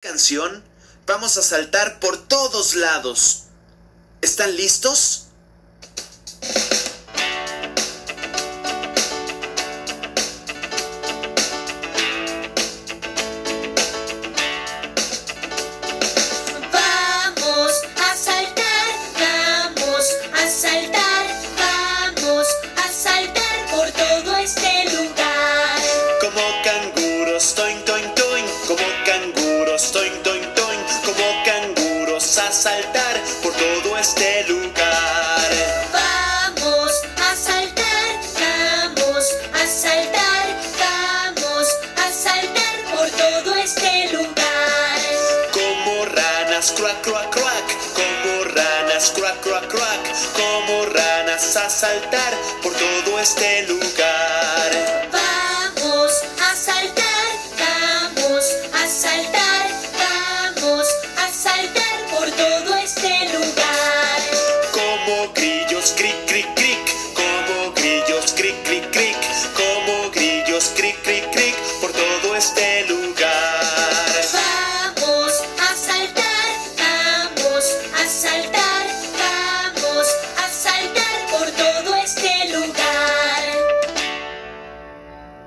Canción, vamos a saltar por todos lados. ¿Están listos? Vamos a saltar, vamos a saltar, vamos a saltar por todo este lugar. Como canguros, toin, toin, toin. Como canguros, toin, toin, toin. Como canguros a saltar por todo este lugar. Vamos a saltar, vamos a saltar, vamos a saltar por todo este lugar. Como ranas, crack, crack, crack. Como ranas, crack, crack, crack. Como ranas a saltar por todo este lugar. Vamos a saltar, vamos a saltar, vamos a saltar por todo este lugar. Como grillos, cric, cric, cric. Como grillos, cric, cric, cric. Como grillos, cric, cric, cric. Por todo este lugar.